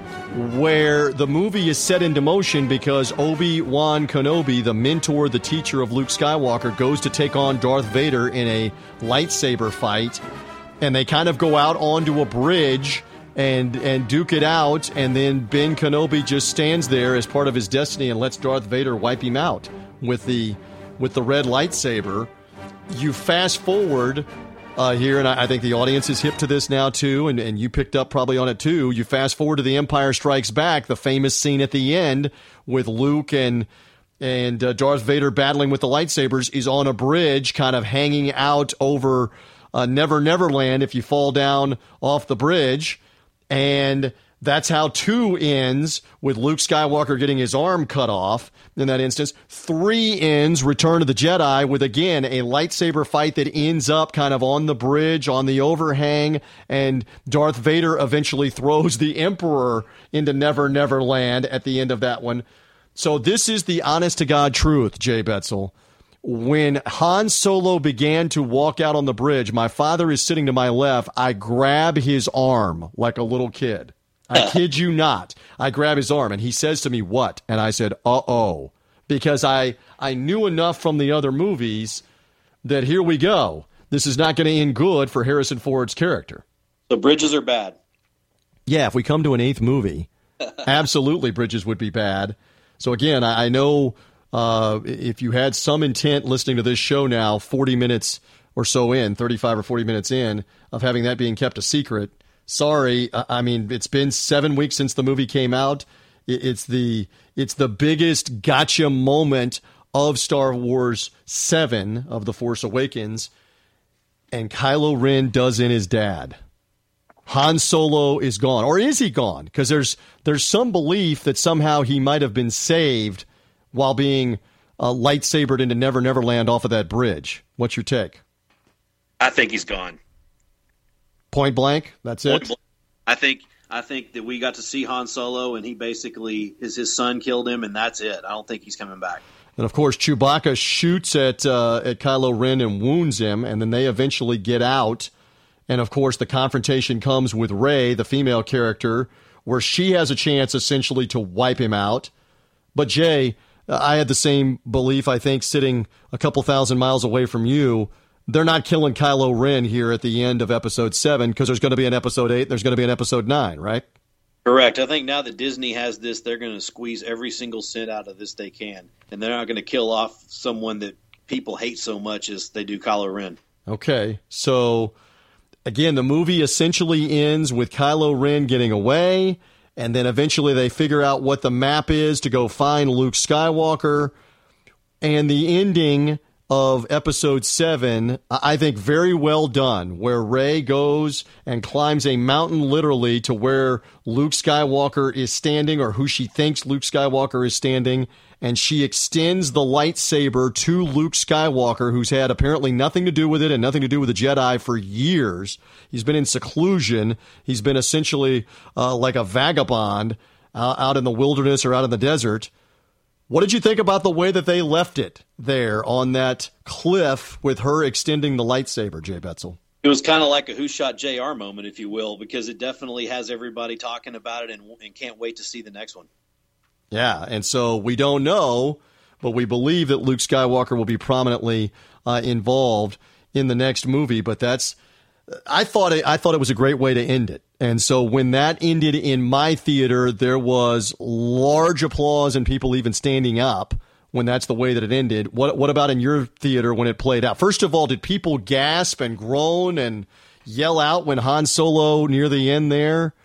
A: where the movie is set into motion because Obi-Wan Kenobi, the mentor, the teacher of Luke Skywalker, goes to take on Darth Vader in a lightsaber fight, and they kind of go out onto a bridge and and duke it out, and then Ben Kenobi just stands there as part of his destiny and lets Darth Vader wipe him out with the with the red lightsaber. You fast forward uh, here, and I, I think the audience is hip to this now too, and, and you picked up probably on it too. You fast forward to The Empire Strikes Back, the famous scene at the end with Luke and and uh, Darth Vader battling with the lightsabers is on a bridge, kind of hanging out over uh, Never Never Land if you fall down off the bridge. And that's how two ends, with Luke Skywalker getting his arm cut off in that instance. Three ends, Return of the Jedi, with, again, a lightsaber fight that ends up kind of on the bridge, on the overhang, and Darth Vader eventually throws the Emperor into Never Never Land at the end of that one. So this is the honest-to-God truth, Jay Betzel. When Han Solo began to walk out on the bridge, my father is sitting to my left. I grab his arm like a little kid. I kid you not. I grab his arm, and he says to me, "What?" And I said, "Uh-oh." Because I, I knew enough from the other movies that here we go. This is not going to end good for Harrison Ford's character.
C: So bridges are bad.
A: Yeah, if we come to an eighth movie, absolutely bridges would be bad. So again, I, I know... Uh, if you had some intent listening to this show now, forty minutes or so in, thirty-five or forty minutes in, of having that being kept a secret, sorry. I mean, it's been seven weeks since the movie came out. It's the it's the biggest gotcha moment of Star Wars seven, of The Force Awakens, and Kylo Ren does in his dad. Han Solo is gone. Or is he gone? Because there's there's some belief that somehow he might have been saved while being uh, lightsabered into Never Never Land off of that bridge. What's your take?
C: I think he's gone.
A: Point blank? That's
C: Point
A: it?
C: Blank. I think I think that we got to see Han Solo, and he basically, his, his son killed him, and that's it. I don't think he's coming back.
A: And, of course, Chewbacca shoots at, uh, at Kylo Ren and wounds him, and then they eventually get out. And, of course, the confrontation comes with Rey, the female character, where she has a chance, essentially, to wipe him out. But, Jay... I had the same belief, I think, sitting a couple thousand miles away from you. They're not killing Kylo Ren here at the end of Episode seven, because there's going to be an Episode eight, there's going to be an Episode nine, right?
C: Correct. I think now that Disney has this, they're going to squeeze every single cent out of this they can, and they're not going to kill off someone that people hate so much as they do Kylo Ren.
A: Okay, so again, the movie essentially ends with Kylo Ren getting away, and then eventually they figure out what the map is to go find Luke Skywalker, and the ending of episode seven, I think very well done, where Rey goes and climbs a mountain literally to where Luke Skywalker is standing, or who she thinks Luke Skywalker is standing, and she extends the lightsaber to Luke Skywalker, who's had apparently nothing to do with it and nothing to do with the Jedi for years. He's been in seclusion. He's been essentially uh, like a vagabond uh, out in the wilderness or out in the desert. What did you think about the way that they left it there on that cliff with her extending the lightsaber, Jay Betzel?
C: It was kind of like a Who Shot J R moment, if you will, because it definitely has everybody talking about it and, and can't wait to see the next one.
A: Yeah, and so we don't know, but we believe that Luke Skywalker will be prominently uh, involved in the next movie. But that's, I thought it, I thought it was a great way to end it. And so when that ended in my theater, there was large applause and people even standing up when that's the way that it ended. What what about in your theater when it played out? First of all, did people gasp and groan and yell out when Han Solo near the end there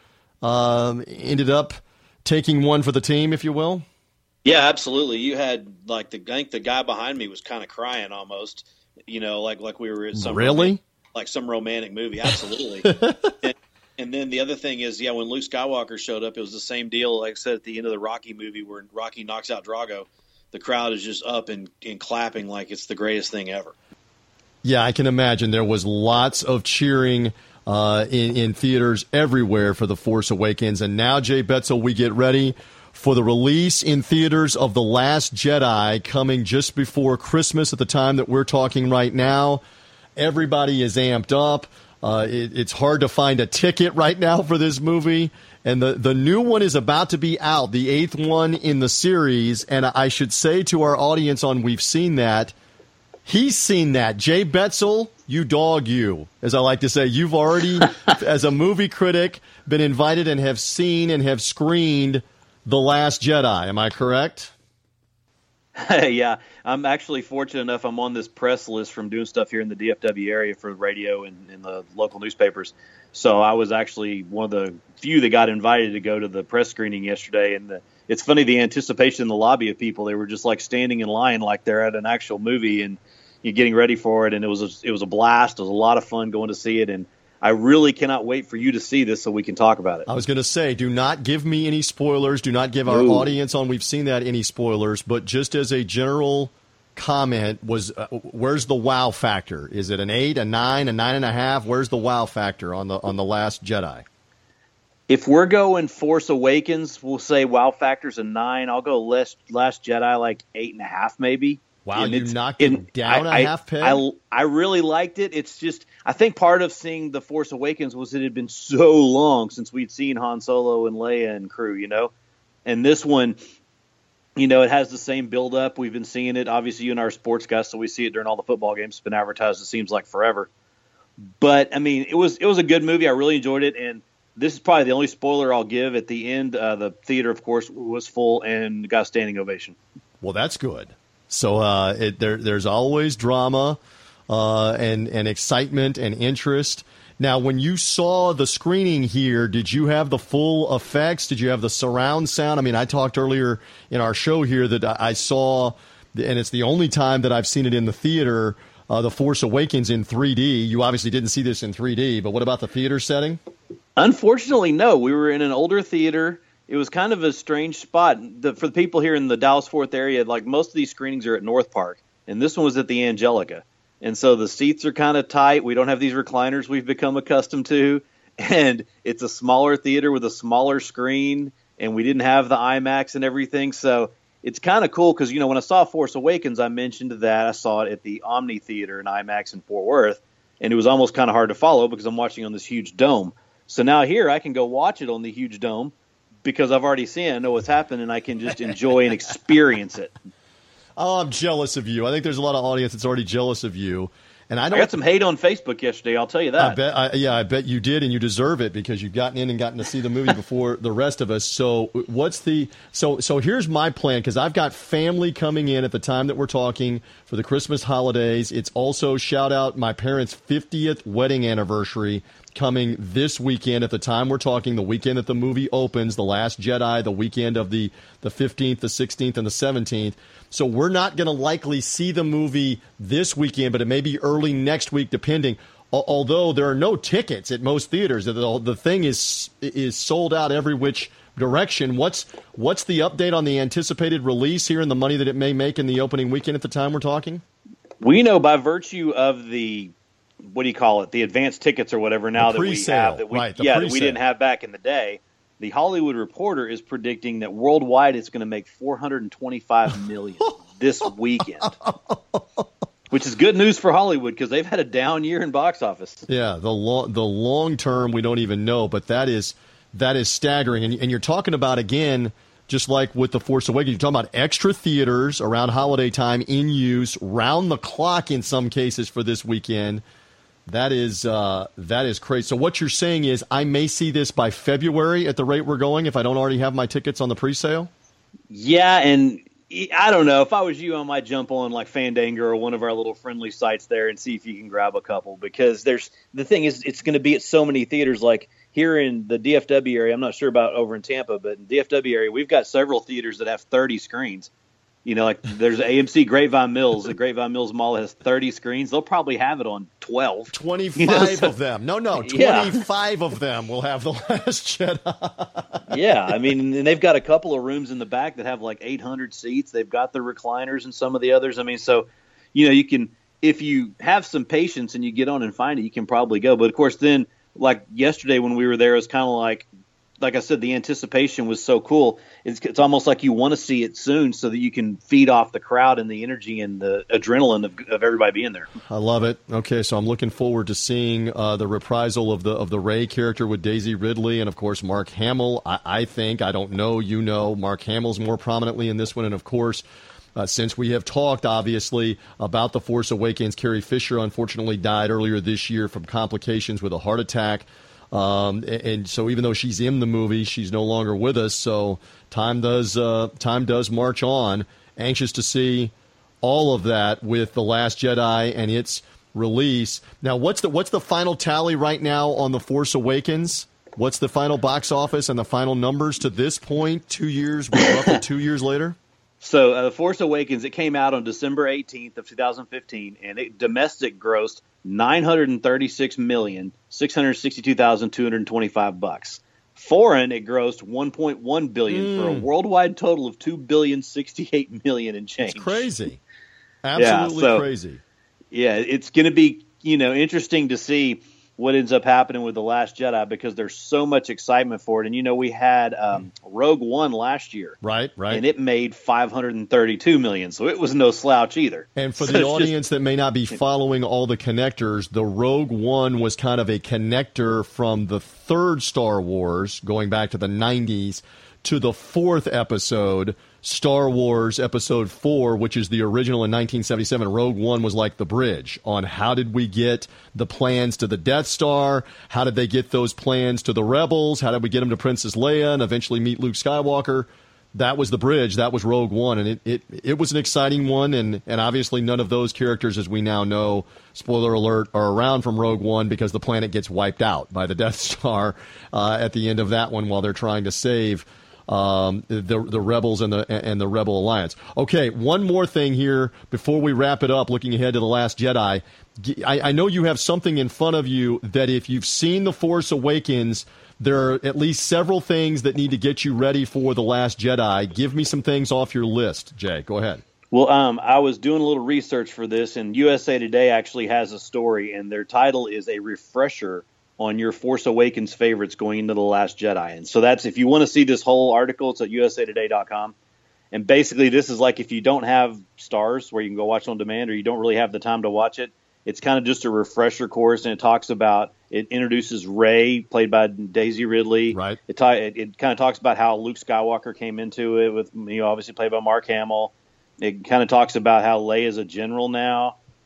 A: um, ended up taking one for the team, if you will?
C: Yeah, absolutely. You had like the I think the guy behind me was kind of crying almost, you know, like like we were in some
A: really
C: romantic, like some romantic movie. Absolutely. and, and then the other thing is, yeah, when Luke Skywalker showed up, it was the same deal. Like I said at the end of the Rocky movie, where Rocky knocks out Drago, the crowd is just up and, and clapping like it's the greatest thing ever.
A: Yeah, I can imagine there was lots of cheering uh, in, in theaters everywhere for The Force Awakens. And now, Jay Betzel, we get ready for the release in theaters of The Last Jedi coming just before Christmas at the time that we're talking right now. Everybody is amped up. Uh, it, it's hard to find a ticket right now for this movie. And the, the new one is about to be out, the eighth one in the series. And I should say to our audience on We've Seen That, he's seen that. Jay Betzel, you dog you, as I like to say. You've already, as a movie critic, been invited and have seen and have screened The Last Jedi. Am I correct?
B: Yeah, I'm actually fortunate enough. I'm on this press list from doing stuff here in the D F W area for radio and in the local newspapers. So I was actually one of the few that got invited to go to the press screening yesterday. And the, it's funny, the anticipation in the lobby of people, they were just like standing in line like they're at an actual movie and you're getting ready for it. And it was a, it was a blast. It was a lot of fun going to see it. And I really cannot wait for you to see this so we can talk about it.
A: I was going to say, do not give me any spoilers. Do not give our
B: Ooh.
A: audience on We've Seen That any spoilers. But just as a general comment, was uh, where's the wow factor? Is it an eight, a nine, a nine and a half? Where's the wow factor on the on the Last Jedi?
B: If we're going Force Awakens, we'll say wow factor's a nine. I'll go Last, Last Jedi like eight and a half maybe.
A: Wow,
B: and
A: you knocked it down
B: I,
A: a half peg?
B: I, I really liked it. It's just, I think part of seeing The Force Awakens was it had been so long since we'd seen Han Solo and Leia and crew, you know? And this one, you know, it has the same build-up. We've been seeing it. Obviously, you and our sports guys, so we see it during all the football games. It's been advertised, it seems like, forever. But, I mean, it was it was a good movie. I really enjoyed it. And this is probably the only spoiler I'll give. At the end, uh, the theater, of course, was full and got a standing ovation.
A: Well, that's good. So uh, it, there, there's always drama uh, and, and excitement and interest. Now, when you saw the screening here, did you have the full effects? Did you have the surround sound? I mean, I talked earlier in our show here that I saw, and it's the only time that I've seen it in the theater, uh, The Force Awakens in three D. You obviously didn't see this in three D, but what about the theater setting?
B: Unfortunately, no. We were in an older theater. It was kind of a strange spot. The, for the people here in the Dallas-Fort area, like most of these screenings are at North Park, and this one was at the Angelica. And so the seats are kind of tight. We don't have these recliners we've become accustomed to. And it's a smaller theater with a smaller screen, and we didn't have the IMAX and everything. So it's kind of cool because, you know, when I saw Force Awakens, I mentioned that I saw it at the Omni Theater in IMAX in Fort Worth, and it was almost kind of hard to follow because I'm watching on this huge dome. So now here I can go watch it on the huge dome, because I've already seen it, I know what's happened, and I can just enjoy and experience it.
A: Oh, I'm jealous of you. I think there's a lot of audience that's already jealous of you. And I,
B: I
A: don't,
B: got some hate on Facebook yesterday, I'll tell you that.
A: I bet, I, yeah, I bet you did, and you deserve it because you've gotten in and gotten to see the movie before the rest of us. So, what's the so so? Here's my plan because I've got family coming in at the time that we're talking for the Christmas holidays. It's also shout out my parents' fiftieth wedding anniversary coming this weekend at the time we're talking, the weekend that the movie opens, The Last Jedi, the weekend of the the fifteenth, the sixteenth, and the seventeenth. So we're not going to likely see the movie this weekend, but it may be early next week, depending. Although there are no tickets at most theaters, the, the thing is is sold out every which direction. What's what's the update on the anticipated release here and the money that it may make in the opening weekend at the time we're talking?
B: We know by virtue of the, what do you call it, the advanced tickets or whatever now that we have, that we,
A: right,
B: yeah,
A: pre-sale.
B: that we didn't have back in the day. The Hollywood Reporter is predicting that worldwide it's going to make four hundred twenty-five million dollars this weekend, which is good news for Hollywood because they've had a down year in box office.
A: Yeah, the long the long term we don't even know, but that is that is staggering. And, and you're talking about, again, just like with The Force Awakens, you're talking about extra theaters around holiday time in use, round the clock in some cases for this weekend. That is uh, that is crazy. So what you're saying is I may see this by February at the rate we're going if I don't already have my tickets on the pre-sale?
B: Yeah, and I don't know. If I was you, I might jump on like Fandango or one of our little friendly sites there and see if you can grab a couple because there's the thing is it's going to be at so many theaters. Like here in the D F W area, I'm not sure about over in Tampa, but in the D F W area, we've got several theaters that have thirty screens. You know, like there's A M C Grapevine Mills. The Grapevine Mills Mall has thirty screens. They'll probably have it on twelve.
A: twenty-five
B: you know, so,
A: of them. No, no,
B: yeah.
A: twenty-five of them will have The Last Jedi.
B: Yeah, I mean, and they've got a couple of rooms in the back that have like eight hundred seats. They've got the recliners and some of the others. I mean, so, you know, you can, if you have some patience and you get on and find it, you can probably go. But, of course, then, like yesterday when we were there, it was kind of like, like I said, the anticipation was so cool. It's, it's almost like you want to see it soon so that you can feed off the crowd and the energy and the adrenaline of, of everybody being there.
A: I love it. Okay, so I'm looking forward to seeing uh, the reprisal of the of the Rey character with Daisy Ridley and, of course, Mark Hamill. I, I think, I don't know, you know, Mark Hamill's more prominently in this one. And, of course, uh, since we have talked, obviously, about The Force Awakens, Carrie Fisher unfortunately died earlier this year from complications with a heart attack. Um, and, and so even though she's in the movie, she's no longer with us. So time does uh, time does march on. Anxious to see all of that with The Last Jedi and its release. Now, what's the what's the final tally right now on The Force Awakens? What's the final box office and the final numbers to this point? Two years, roughly two years later.
B: So uh, The Force Awakens, it came out on December eighteenth of two thousand fifteen, and it domestic grossed nine hundred thirty-six million, six hundred sixty-two thousand, two hundred twenty-five bucks. Foreign, it grossed one point one billion mm. for a worldwide total of two billion, sixty-eight million and change.
A: It's crazy. Absolutely
B: yeah, so,
A: crazy.
B: Yeah, it's going to be, you know, interesting to see what ends up happening with The Last Jedi because there's so much excitement for it. And, you know, we had um, Rogue One last year.
A: Right, right.
B: And it made five hundred thirty-two million dollars, so it was no slouch either.
A: And for
B: so
A: the audience just, that may not be following all the connectors, the Rogue One was kind of a connector from the third Star Wars, going back to the nineties, to the fourth episode, Star Wars Episode four, which is the original in nineteen seventy-seven. Rogue One was like the bridge on how did we get the plans to the Death Star, how did they get those plans to the Rebels, how did we get them to Princess Leia and eventually meet Luke Skywalker. That was the bridge. That was Rogue One, and it, it, it was an exciting one, and, and obviously none of those characters, as we now know, spoiler alert, are around from Rogue One because the planet gets wiped out by the Death Star uh, at the end of that one while they're trying to save Um, the the rebels and the and the Rebel Alliance. Okay, one more thing here before we wrap it up. Looking ahead to The Last Jedi, I, I know you have something in front of you that if you've seen The Force Awakens, there are at least several things that need to get you ready for The Last Jedi. Give me some things off your list, Jay. Go ahead.
B: Well, um, I was doing a little research for this, and U S A Today actually has a story, and their title is a refresher on your Force Awakens favorites going into The Last Jedi. And so that's, if you want to see this whole article, it's at U S A Today dot com. And basically this is like if you don't have Stars where you can go watch on demand or you don't really have the time to watch it, it's kind of just a refresher course, and it talks about, it introduces Rey, played by Daisy Ridley.
A: Right.
B: It, ta- it, it kind of talks about how Luke Skywalker came into it with, you know, obviously played by Mark Hamill. It kind of talks about how Leia is a general now.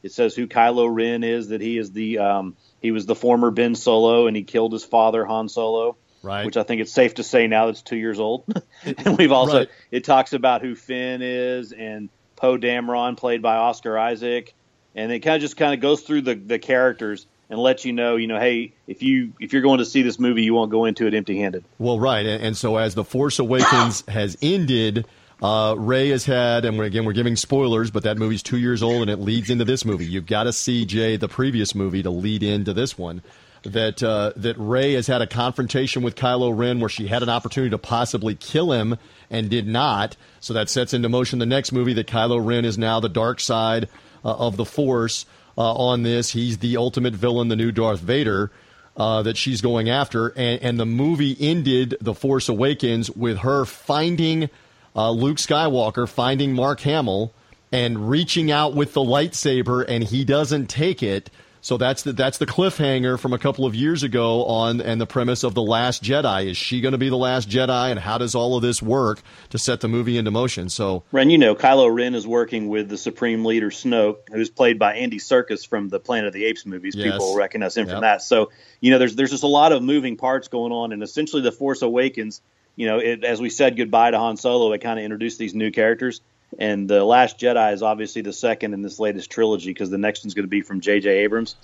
B: It says who Kylo Ren is, that he is the um, he was the former Ben Solo, and he killed his father Han Solo.
A: Right.
B: Which I think it's safe to say now that's two years old. And we've also
A: right.
B: it talks about who Finn is and Poe Dameron, played by Oscar Isaac, and it kind of just kind of goes through the, the characters and lets you know, you know, hey, if you if you're going to see this movie, you won't go into it empty-handed.
A: Well, right, and, and so as The Force Awakens has ended, uh, Rey has had, and we're, again, we're giving spoilers, but that movie's two years old, and it leads into this movie. You've got to see, Jay, the previous movie to lead into this one. That uh, that Rey has had a confrontation with Kylo Ren where she had an opportunity to possibly kill him and did not. So that sets into motion the next movie, that Kylo Ren is now the dark side uh, of the Force uh, on this. He's the ultimate villain, the new Darth Vader uh, that she's going after. And, and the movie ended, The Force Awakens, with her finding uh, Luke Skywalker, finding Mark Hamill, and reaching out with the lightsaber, and he doesn't take it. So that's the that's the cliffhanger from a couple of years ago on, and the premise of The Last Jedi. Is she going to be the last Jedi, and how does all of this work to set the movie into motion? So,
B: Ren, you know, Kylo Ren is working with the Supreme Leader Snoke, who's played by Andy Serkis from the Planet of the Apes movies.
A: Yes.
B: People recognize him
A: Yep.
B: from that. So, you know, there's there's just a lot of moving parts going on, and essentially The Force Awakens, you know, it, as we said goodbye to Han Solo, it kind of introduced these new characters. And The Last Jedi is obviously the second in this latest trilogy, because the next one's going to be from J J Abrams.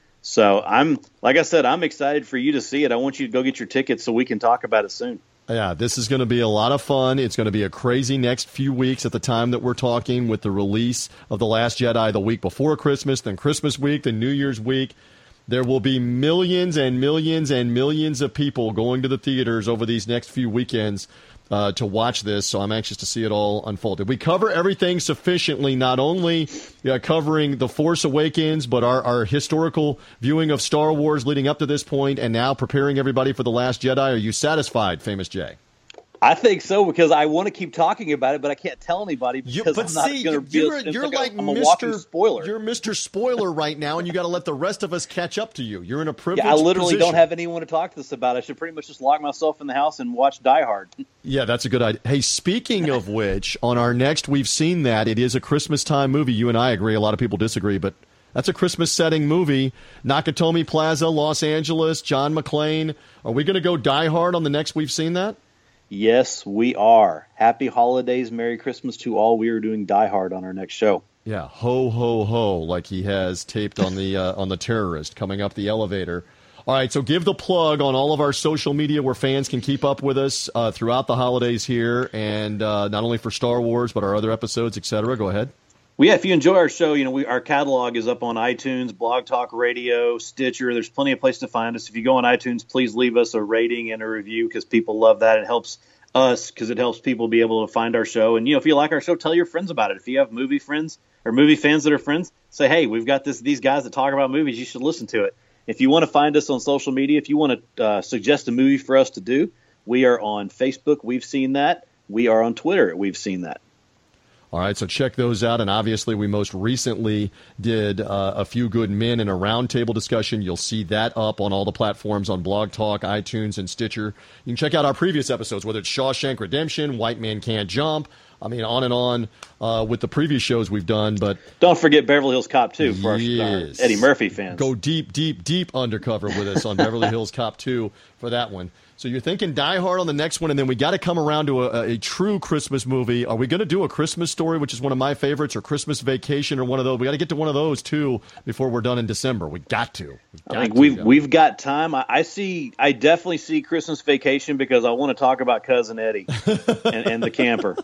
B: So I'm, like I said, I'm excited for you to see it. I want you to go get your tickets so we can talk about it soon.
A: yeah, this is going to be a lot of fun. It's going to be a crazy next few weeks at the time that we're talking, with the release of The Last Jedi the week before Christmas, then Christmas week, then New Year's week. There will be millions and millions and millions of people going to the theaters over these next few weekends uh, to watch this, so I'm anxious to see it all unfold. Did we cover everything sufficiently, not only uh, covering The Force Awakens, but our, our historical viewing of Star Wars leading up to this point, and now preparing everybody for The Last Jedi? Are you satisfied, Famous Jay?
B: I think so, because I want to keep talking about it, but I can't tell anybody because
A: You, but
B: I'm not
A: see,
B: going to be.
A: you're,
B: a,
A: you're
B: like,
A: like
B: a, I'm a
A: Mister
B: walking spoiler.
A: You're Mister Spoiler right now, and you got to let the rest of us catch up to you. You're in a privileged
B: Yeah, I literally
A: position.
B: don't have anyone to talk to this about. I should pretty much just lock myself in the house and watch Die Hard.
A: Yeah, that's a good idea. Hey, speaking of which, on our next We've Seen That, it is a Christmas time movie. You and I agree. A lot of people disagree, but that's a Christmas setting movie. Nakatomi Plaza, Los Angeles, John McClane. Are we going to go Die Hard on the next We've Seen That?
B: Yes, we are. Happy holidays, Merry Christmas to all. We are doing Die Hard on our next show.
A: Yeah, ho ho ho, like he has taped on the uh, on the terrorist coming up the elevator. All right, so give the plug on all of our social media where fans can keep up with us uh, throughout the holidays here, and uh, not only for Star Wars but our other episodes, et cetera. Go ahead.
B: Well, yeah, if you enjoy our show, you know, we, our catalog is up on iTunes, Blog Talk Radio, Stitcher. There's plenty of places to find us. If you go on iTunes, please leave us a rating and a review, because people love that. It helps us because it helps people be able to find our show. And, you know, if you like our show, tell your friends about it. If you have movie friends or movie fans that are friends, say, hey, we've got this these guys that talk about movies. You should listen to it. If you want to find us on social media, if you want to uh, suggest a movie for us to do, we are on Facebook. We've Seen That. We are on Twitter. We've Seen That.
A: All right, so check those out. And obviously, we most recently did uh, A Few Good Men in a roundtable discussion. You'll see that up on all the platforms on Blog Talk, iTunes, and Stitcher. You can check out our previous episodes, whether it's Shawshank Redemption, White Man Can't Jump. I mean, on and on uh, with the previous shows we've done. But
B: don't forget Beverly Hills Cop two for
A: yes.
B: our Eddie Murphy fans.
A: Go deep, deep, deep undercover with us on Beverly Hills Cop two for that one. So you're thinking Die Hard on the next one, and then we got to come around to a, a true Christmas movie. Are we going to do A Christmas Story, which is one of my favorites, or Christmas Vacation, or one of those? We got to get to one of those too before we're done in December. We got to. We've got
B: I think
A: to,
B: we've
A: guys.
B: we've got time. I, I see. I definitely see Christmas Vacation because I want to talk about Cousin Eddie and, and the camper.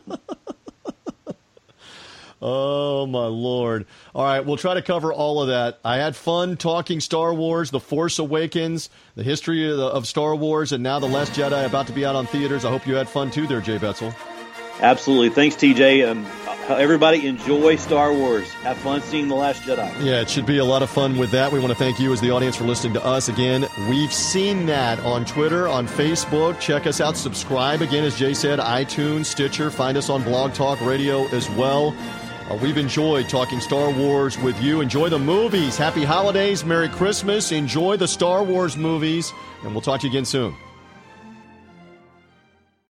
A: Oh, my Lord. All right, we'll try to cover all of that. I had fun talking Star Wars, The Force Awakens, the history of, the, of Star Wars, and now The Last Jedi about to be out on theaters. I hope you had fun, too, there, Jay Betzel.
B: Absolutely. Thanks, T J. Um, everybody enjoy Star Wars. Have fun seeing The Last Jedi.
A: Yeah, it should be a lot of fun with that. We want to thank you as the audience for listening to us. Again, We've Seen That on Twitter, on Facebook. Check us out. Subscribe, again, as Jay said, iTunes, Stitcher. Find us on Blog Talk Radio as well. Uh, we've enjoyed talking Star Wars with you. Enjoy the movies. Happy holidays. Merry Christmas. Enjoy the Star Wars movies. And we'll talk to you again soon.